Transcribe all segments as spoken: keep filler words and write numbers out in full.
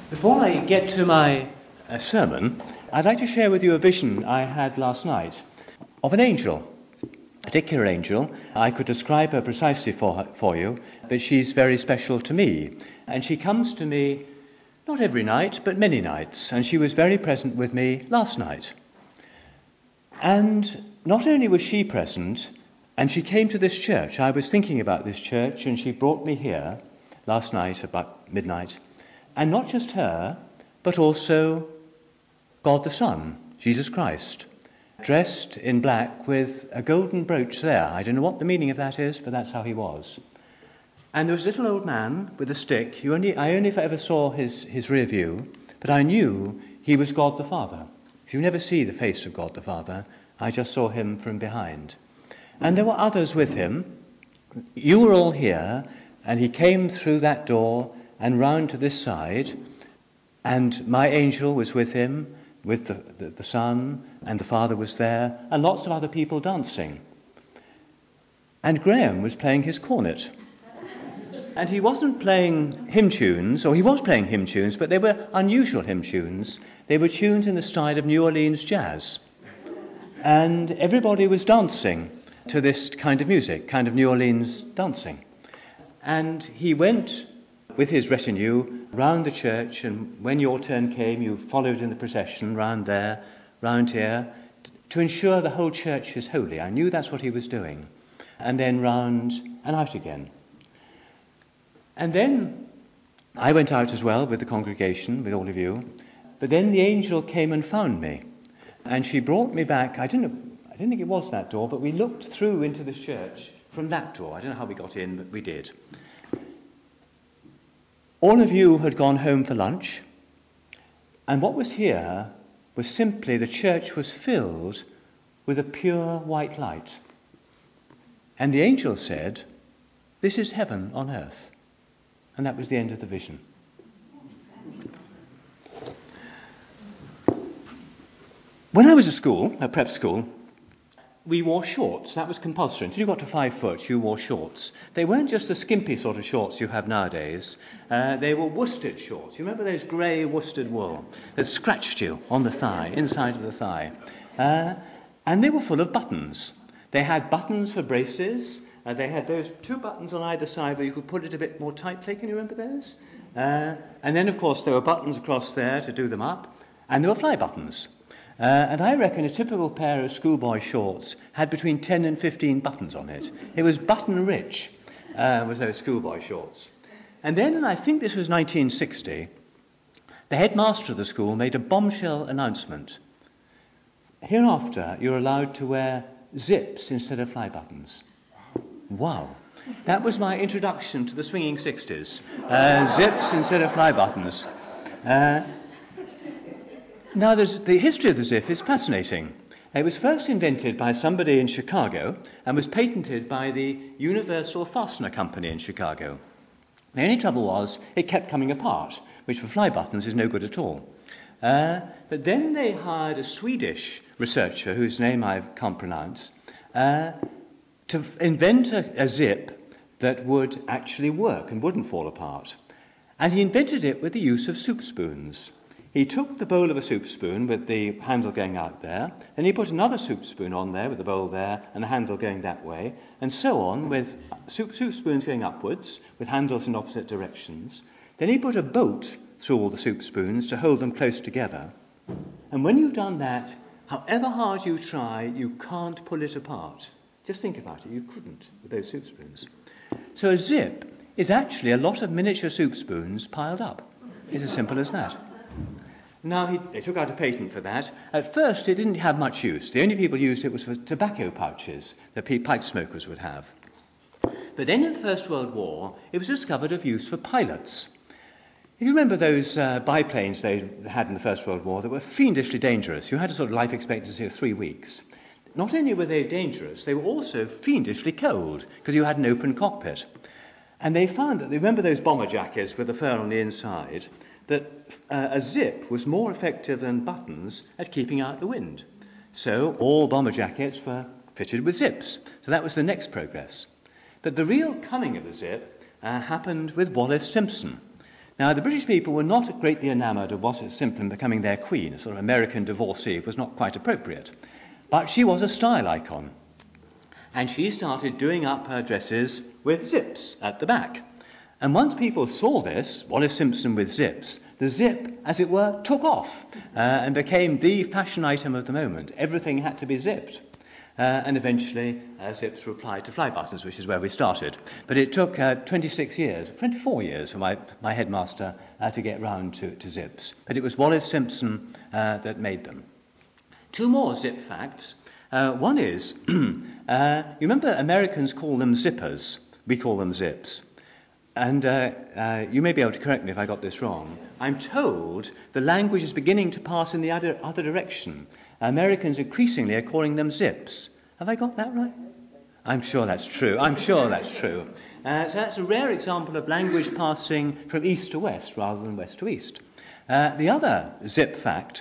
Before I get to my uh, sermon, I'd like to share with you a vision I had last night of an angel, a particular angel. I could describe her precisely for, her, for you, but she's very special to me. And she comes to me not every night, but many nights, and she was very present with me last night. And not only was she present, and she came to this church. I was thinking about this church, and she brought me here last night about midnight. And not just her, but also God the Son, Jesus Christ, dressed in black with a golden brooch there. I don't know what the meaning of that is, but that's how he was. And there was a little old man with a stick. You only, I only ever saw his, his rear view, but I knew he was God the Father. If you never see the face of God the Father, I just saw him from behind. And there were others with him. You were all here, and he came through that door and round to this side, and my angel was with him, with the, the, the Son, and the Father was there, and lots of other people dancing. And Graham was playing his cornet. And he wasn't playing hymn tunes, or he was playing hymn tunes, but they were unusual hymn tunes. They were tunes in the style of New Orleans jazz. And everybody was dancing to this kind of music, kind of New Orleans dancing. And he went with his retinue round the church, and when your turn came, you followed in the procession round there, round here, to ensure the whole church is holy. I knew that's what he was doing. And then round and out again. And then I went out as well with the congregation, with all of you. But then the angel came and found me. And she brought me back. I didn't know, I didn't think it was that door, but we looked through into this church from that door. I don't know how we got in, but we did. All of you had gone home for lunch. And what was here was simply the church was filled with a pure white light. And the angel said, "This is heaven on earth." And that was the end of the vision. When I was at school, at prep school, we wore shorts. That was compulsory. Until you got to five foot, you wore shorts. They weren't just the skimpy sort of shorts you have nowadays. Uh, they were worsted shorts. You remember those grey worsted wool that scratched you on the thigh, inside of the thigh? Uh, and they were full of buttons. They had buttons for braces. Uh, they had those two buttons on either side where you could put it a bit more tightly. Can you remember those? Uh, and then, of course, there were buttons across there to do them up. And there were fly buttons. Uh, and I reckon a typical pair of schoolboy shorts had between ten and fifteen buttons on it. It was button-rich, uh, was those schoolboy shorts. And then, and I think this was nineteen sixty, the headmaster of the school made a bombshell announcement. Hereafter, you're allowed to wear zips instead of fly buttons. Wow. That was my introduction to the swinging sixties. Uh, zips instead of fly buttons. Uh, now, there's, the history of the zip is fascinating. It was first invented by somebody in Chicago and was patented by the Universal Fastener Company in Chicago. The only trouble was it kept coming apart, which for fly buttons is no good at all. Uh, but then they hired a Swedish researcher, whose name I can't pronounce, uh, to invent a, a zip that would actually work and wouldn't fall apart. And he invented it with the use of soup spoons. He took the bowl of a soup spoon with the handle going out there, and he put another soup spoon on there with the bowl there and the handle going that way, and so on with soup, soup spoons going upwards with handles in opposite directions. Then he put a bolt through all the soup spoons to hold them close together. And when you've done that, however hard you try, you can't pull it apart. Just think about it, you couldn't with those soup spoons. So a zip is actually a lot of miniature soup spoons piled up. It's as simple as that. Now, he, they took out a patent for that. At first, it didn't have much use. The only people used it was for tobacco pouches that pipe smokers would have. But then in the First World War, it was discovered of use for pilots. If you remember those uh, biplanes they had in the First World War that were fiendishly dangerous, you had a sort of life expectancy of three weeks. Not only were they dangerous, they were also fiendishly cold because you had an open cockpit. And they found that, remember those bomber jackets with the fur on the inside, that uh, a zip was more effective than buttons at keeping out the wind. So all bomber jackets were fitted with zips. So that was the next progress. But the real coming of the zip uh, happened with Wallace Simpson. Now, the British people were not greatly enamoured of Wallis Simpson becoming their queen. A sort of American divorcee was not quite appropriate. But she was a style icon. And she started doing up her dresses with zips at the back. And once people saw this, Wallis Simpson with zips, the zip, as it were, took off uh, and became the fashion item of the moment. Everything had to be zipped. Uh, and eventually, uh, zips were applied to fly buttons, which is where we started. But it took uh, twenty-six years, twenty-four years for my, my headmaster uh, to get round to, to zips. But it was Wallis Simpson uh, that made them. Two more zip facts. Uh, one is, uh, you remember Americans call them zippers. We call them zips. And uh, uh, you may be able to correct me if I got this wrong. I'm told the language is beginning to pass in the other, other direction. Americans increasingly are calling them zips. Have I got that right? I'm sure that's true. I'm sure that's true. Uh, so that's a rare example of language passing from east to west rather than west to east. Uh, the other zip fact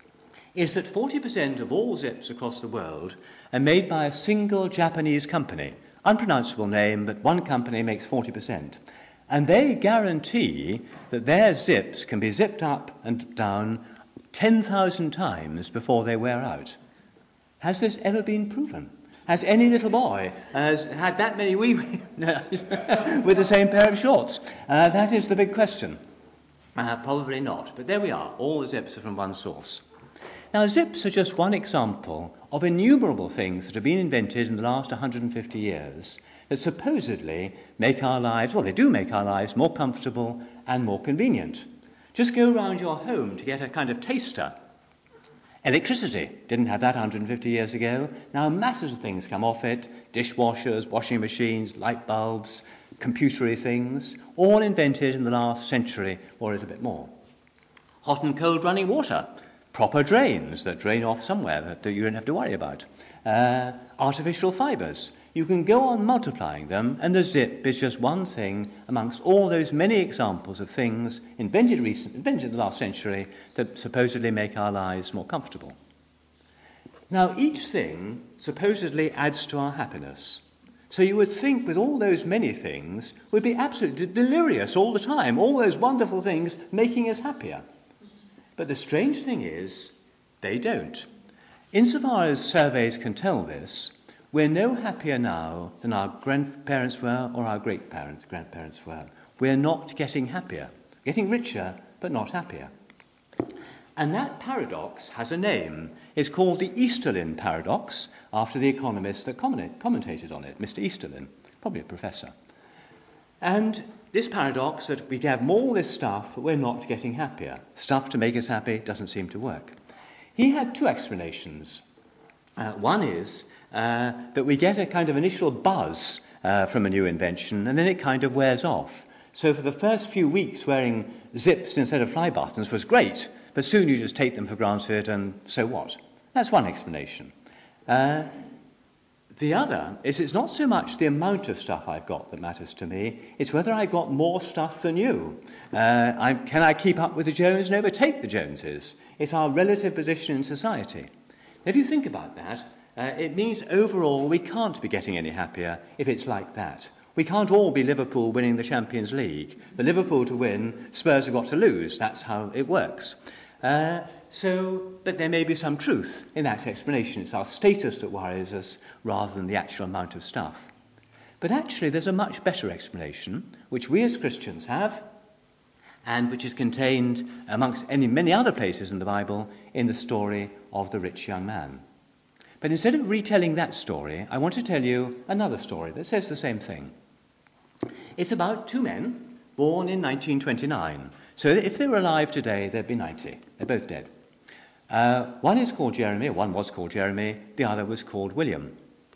is that forty percent of all zips across the world are made by a single Japanese company. Unpronounceable name, but one company makes forty percent. And they guarantee that their zips can be zipped up and down ten thousand times before they wear out. Has this ever been proven? Has any little boy has had that many wee wee with the same pair of shorts? Uh, that is the big question. Uh, probably not, but there we are. All the zips are from one source. Now, zips are just one example of innumerable things that have been invented in the last one hundred fifty years that supposedly make our lives, well, they do make our lives more comfortable and more convenient. Just go around your home to get a kind of taster. Electricity, didn't have that one hundred fifty years ago. Now masses of things come off it, dishwashers, washing machines, light bulbs, computery things, all invented in the last century or a little bit more. Hot and cold running water, proper drains that drain off somewhere that, that you don't have to worry about. Uh, artificial fibres. You can go on multiplying them, and the zip is just one thing amongst all those many examples of things invented recent, invented in the last century that supposedly make our lives more comfortable. Now, each thing supposedly adds to our happiness. So you would think with all those many things, we'd be absolutely delirious all the time, all those wonderful things making us happier. But the strange thing is, they don't. Insofar as surveys can tell this, we're no happier now than our grandparents were or our great-parents, grandparents were. We're not getting happier. Getting richer, but not happier. And that paradox has a name. It's called the Easterlin paradox, after the economist that commentated on it, Mister Easterlin, probably a professor. And this paradox that we have more of this stuff, but we're not getting happier. Stuff to make us happy doesn't seem to work. He had two explanations. Uh, one is uh, that we get a kind of initial buzz uh, from a new invention, and then it kind of wears off. So for the first few weeks, wearing zips instead of fly buttons was great, but soon you just take them for granted, and so what? That's one explanation. Uh, the other is it's not so much the amount of stuff I've got that matters to me, it's whether I've got more stuff than you. Uh, I, can I keep up with the Joneses and overtake the Joneses? It's our relative position in society. If you think about that, uh, it means overall we can't be getting any happier if it's like that. We can't all be Liverpool winning the Champions League. For Liverpool to win, Spurs have got to lose. That's how it works. Uh, so, but there may be some truth in that explanation. It's our status that worries us rather than the actual amount of stuff. But actually there's a much better explanation, which we as Christians have, and which is contained amongst any, many other places in the Bible in the story of the rich young man. But instead of retelling that story, I want to tell you another story that says the same thing. It's about two men born in nineteen twenty-nine. So if they were alive today, they'd be ninety. They're both dead. Uh, one is called Jeremy, one was called Jeremy, the other was called William.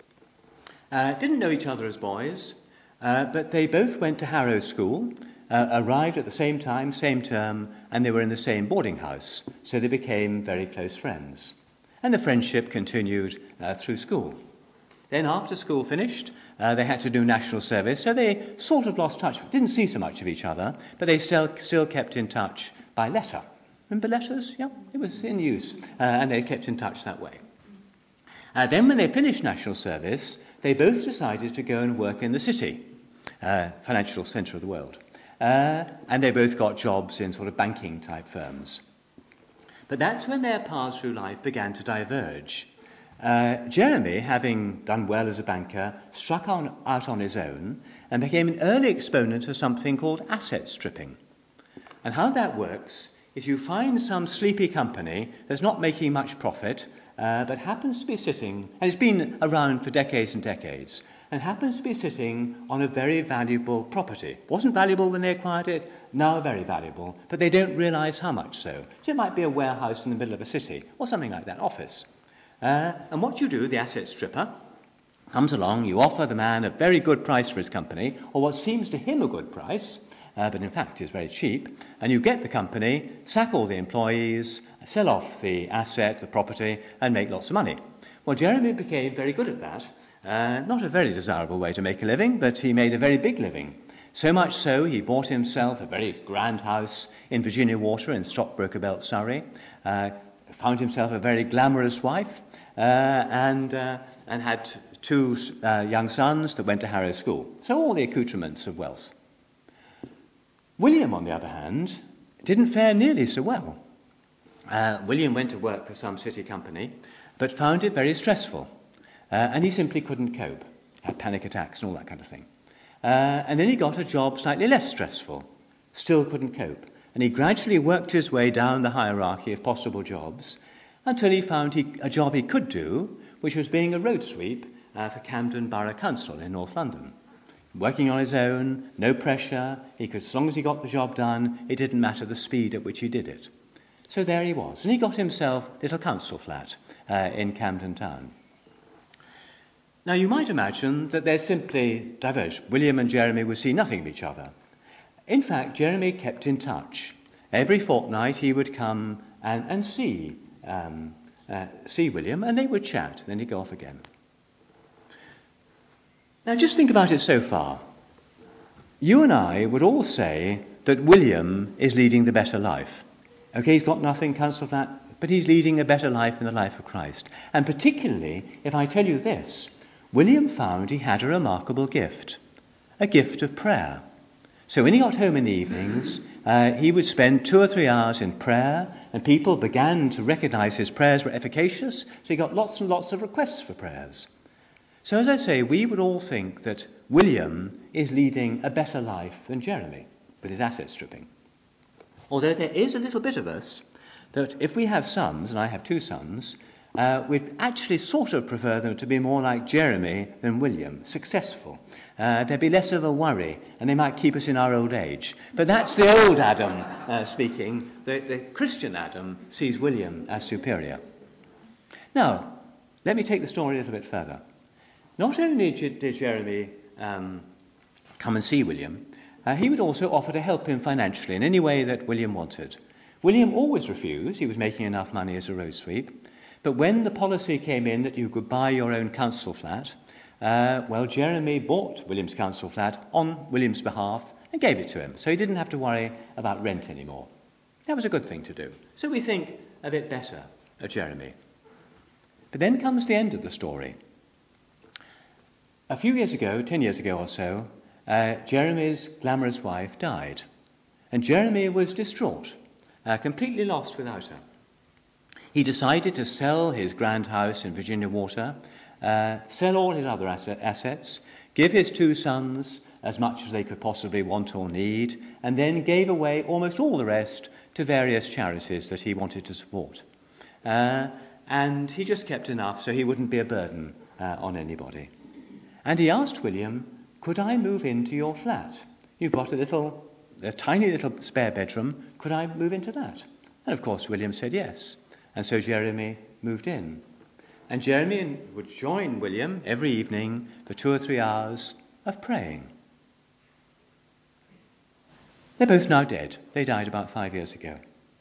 Uh, didn't know each other as boys, uh, but they both went to Harrow School, uh, arrived at the same time, same term, and they were in the same boarding house. So they became very close friends. And the friendship continued uh, through school. Then after school finished, uh, they had to do national service, so they sort of lost touch, didn't see so much of each other, but they still still kept in touch by letter. Remember letters? Yeah, it was in use, uh, and they kept in touch that way. Uh, then when they finished national service, they both decided to go and work in the city, uh, financial centre of the world. Uh, and they both got jobs in sort of banking type firms. But that's when their paths through life began to diverge. Uh, Jeremy, having done well as a banker, struck on, out on his own and became an early exponent of something called asset stripping. And how that works is you find some sleepy company that's not making much profit, uh, but happens to be sitting, and it's been around for decades and decades, and happens to be sitting on a very valuable property. Wasn't valuable when they acquired it, now very valuable, but they don't realise how much so. So it might be a warehouse in the middle of a city, or something like that, office. Uh, and what you do, the asset stripper comes along, you offer the man a very good price for his company, or what seems to him a good price, uh, but in fact is very cheap, and you get the company, sack all the employees, sell off the asset, the property, and make lots of money. Well, Jeremy became very good at that. Uh, not a very desirable way to make a living, but he made a very big living. So much so, he bought himself a very grand house in Virginia Water in Stockbroker Belt, Surrey, uh, found himself a very glamorous wife, uh, and, uh, and had two uh, young sons that went to Harrow School. So all the accoutrements of wealth. William, on the other hand, didn't fare nearly so well. Uh, William went to work for some city company, but found it very stressful. Uh, and he simply couldn't cope, had panic attacks and all that kind of thing. Uh, and then he got a job slightly less stressful, still couldn't cope. And he gradually worked his way down the hierarchy of possible jobs until he found he, a job he could do, which was being a road sweep uh, for Camden Borough Council in North London. Working on his own, no pressure, he could, as long as he got the job done, it didn't matter the speed at which he did it. So there he was, and he got himself a little council flat uh, in Camden Town. Now, you might imagine that they're simply diverged. William and Jeremy would see nothing of each other. In fact, Jeremy kept in touch. Every fortnight he would come and, and see, um, uh, see William, and they would chat. Then he'd go off again. Now, just think about it so far. You and I would all say that William is leading the better life. Okay, he's got nothing, council flat, but he's leading a better life in the life of Christ. And particularly, if I tell you this, William found he had a remarkable gift, a gift of prayer. So when he got home in the evenings, uh, he would spend two or three hours in prayer, and people began to recognise his prayers were efficacious, so he got lots and lots of requests for prayers. So as I say, we would all think that William is leading a better life than Jeremy with his asset stripping. Although there is a little bit of us that if we have sons, and I have two sons, Uh, we'd actually sort of prefer them to be more like Jeremy than William, successful. Uh, there'd be less of a worry, and they might keep us in our old age. But that's the old Adam uh, speaking. The, the Christian Adam sees William as superior. Now, let me take the story a little bit further. Not only did Jeremy um, come and see William, uh, he would also offer to help him financially in any way that William wanted. William always refused. He was making enough money as a road sweep. But when the policy came in that you could buy your own council flat, uh, well, Jeremy bought William's council flat on William's behalf and gave it to him. So he didn't have to worry about rent anymore. That was a good thing to do. So we think a bit better of Jeremy. But then comes the end of the story. A few years ago, ten years ago or so, uh, Jeremy's glamorous wife died. And Jeremy was distraught, uh, completely lost without her. He decided to sell his grand house in Virginia Water, uh, sell all his other asset, assets, give his two sons as much as they could possibly want or need, and then gave away almost all the rest to various charities that he wanted to support. Uh, and he just kept enough so he wouldn't be a burden uh, on anybody. And he asked William, could I move into your flat? You've got a little, a tiny little spare bedroom. Could I move into that? And of course William said yes. And so Jeremy moved in. And Jeremy would join William every evening for two or three hours of praying. They're both now dead. They died about five years ago.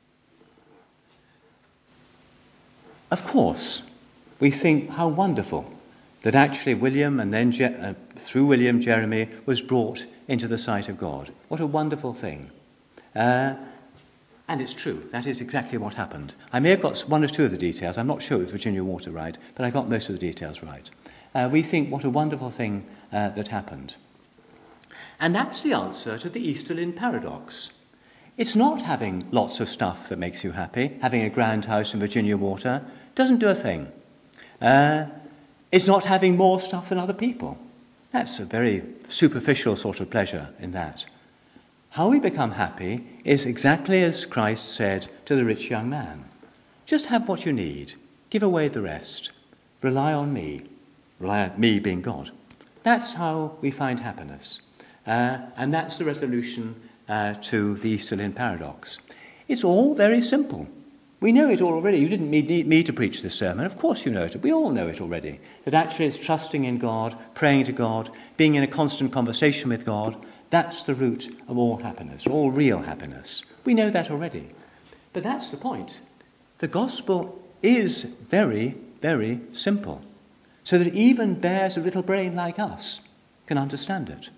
Of course, we think how wonderful that actually William and then Je- uh, through William, Jeremy was brought into the sight of God. What a wonderful thing. Uh, And it's true, that is exactly what happened. I may have got one or two of the details, I'm not sure it was Virginia Water right, but I got most of the details right. Uh, we think what a wonderful thing uh, that happened. And that's the answer to the Easterlin paradox. It's not having lots of stuff that makes you happy. Having a grand house in Virginia Water doesn't do a thing. Uh, it's not having more stuff than other people. That's a very superficial sort of pleasure in that. How we become happy is exactly as Christ said to the rich young man. Just have what you need. Give away the rest. Rely on me. Rely on me being God. That's how we find happiness. Uh, and that's the resolution uh, to the Easterlin paradox. It's all very simple. We know it all already. You didn't need me to preach this sermon. Of course you know it. We all know it already. That actually it's trusting in God, praying to God, being in a constant conversation with God. That's the root of all happiness, all real happiness. We know that already. But that's the point. The gospel is very, very simple, so that even bears a little brain like us can understand it.